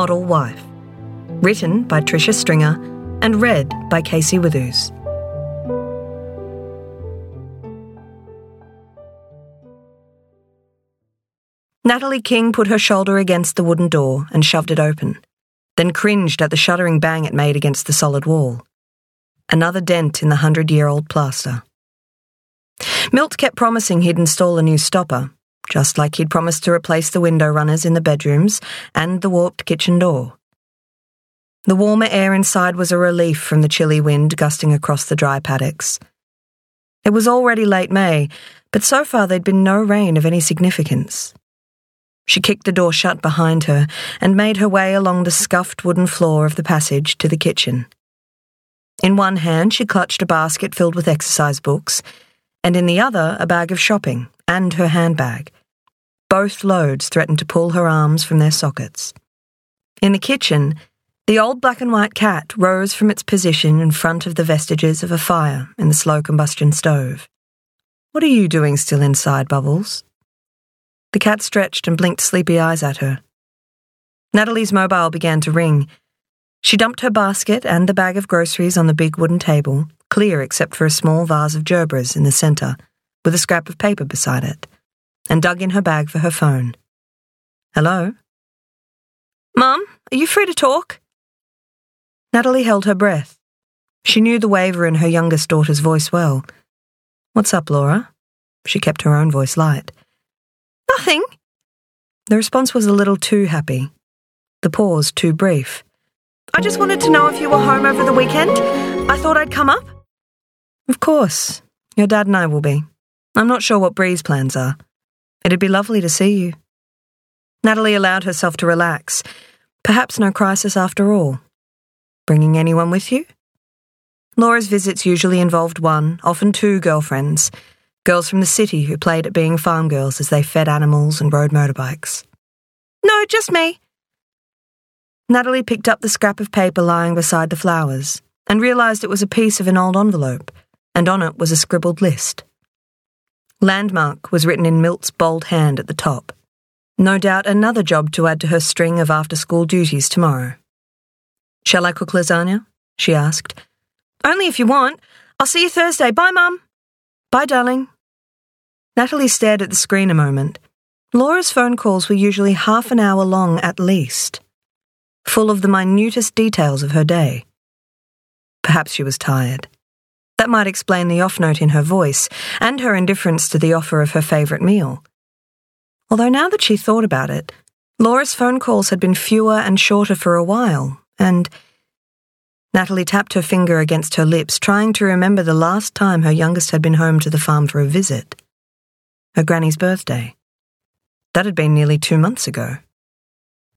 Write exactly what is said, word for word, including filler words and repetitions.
Model Wife. Written by Tricia Stringer and read by Casey Withers. Natalie King put her shoulder against the wooden door and shoved it open, then cringed at the shuddering bang it made against the solid wall. Another dent in the hundred-year-old plaster. Milt kept promising he'd install a new stopper, just like he'd promised to replace the window runners in the bedrooms and the warped kitchen door. The warmer air inside was a relief from the chilly wind gusting across the dry paddocks. It was already late May, but so far there'd been no rain of any significance. She kicked the door shut behind her and made her way along the scuffed wooden floor of the passage to the kitchen. In one hand she clutched a basket filled with exercise books, and in the other a bag of shopping and her handbag. Both loads threatened to pull her arms from their sockets. In the kitchen, the old black and white cat rose from its position in front of the vestiges of a fire in the slow combustion stove. "What are you doing still inside, Bubbles?" The cat stretched and blinked sleepy eyes at her. Natalie's mobile began to ring. She dumped her basket and the bag of groceries on the big wooden table, clear except for a small vase of gerbers in the centre, with a scrap of paper beside it, and dug in her bag for her phone. "Hello?" "Mum, are you free to talk?" Natalie held her breath. She knew the waver in her youngest daughter's voice well. "What's up, Laura?" She kept her own voice light. "Nothing." The response was a little too happy. The pause too brief. "I just wanted to know if you were home over the weekend. I thought I'd come up." "Of course. Your dad and I will be. I'm not sure what Bree's plans are. It'd be lovely to see you." Natalie allowed herself to relax. Perhaps no crisis after all. "Bringing anyone with you?" Laura's visits usually involved one, often two girlfriends. Girls from the city who played at being farm girls as they fed animals and rode motorbikes. "No, just me." Natalie picked up the scrap of paper lying beside the flowers and realised it was a piece of an old envelope, and on it was a scribbled list. Landmark was written in Milt's bold hand at the top. No doubt another job to add to her string of after-school duties tomorrow. "Shall I cook lasagna?" she asked. "Only if you want. I'll see you Thursday. Bye, Mum." "Bye, darling." Natalie stared at the screen a moment. Laura's phone calls were usually half an hour long at least, full of the minutest details of her day. Perhaps she was tired. That might explain the off-note in her voice and her indifference to the offer of her favourite meal. Although now that she thought about it, Laura's phone calls had been fewer and shorter for a while, and... Natalie tapped her finger against her lips, trying to remember the last time her youngest had been home to the farm for a visit. Her granny's birthday. That had been nearly two months ago.